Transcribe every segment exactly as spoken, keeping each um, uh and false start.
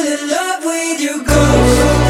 in love with your ghost.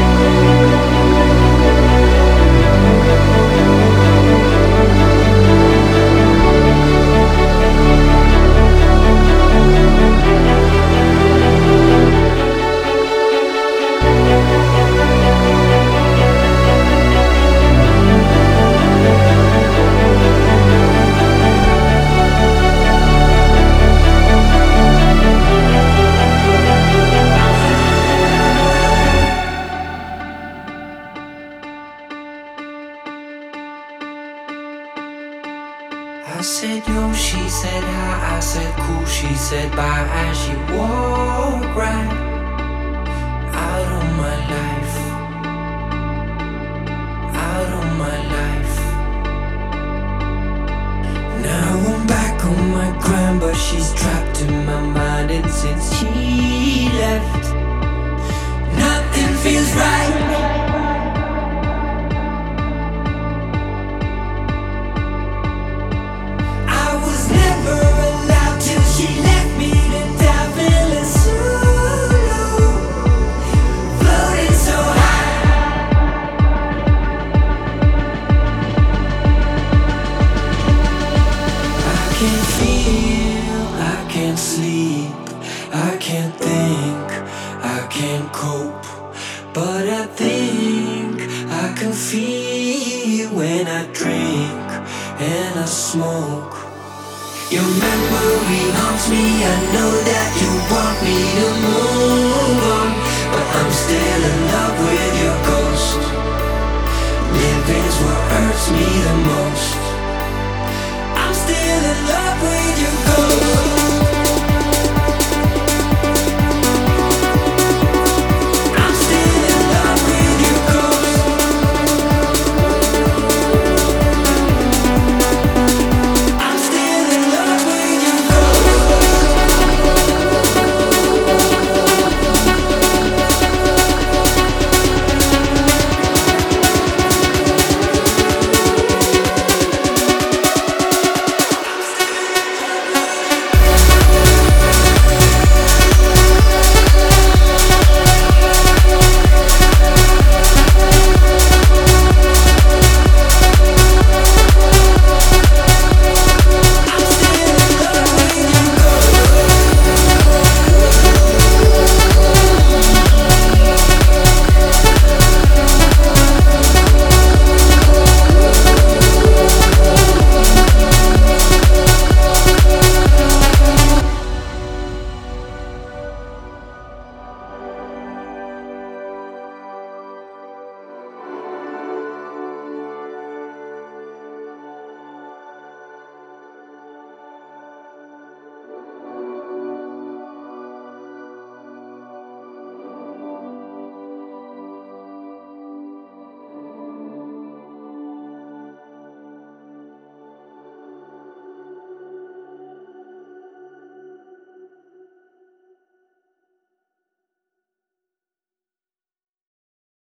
I said yo, she said hi, I said cool, she said bye as she walked right out of my life, out of my life. Now I'm back on my grind, but she's trapped in my mind, and since she left, nothing feels right. I can't feel, I can't sleep, I can't think, I can't cope. But I think I can feel when I drink and I smoke. Your memory haunts me, I know that you want me to move.